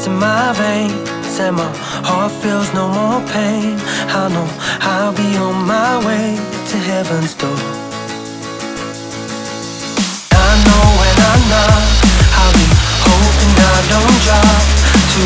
in my veins, and my heart feels no more pain. I know I'll be on my way to heaven's door. I know when I knock, I'll be hoping I don't drop.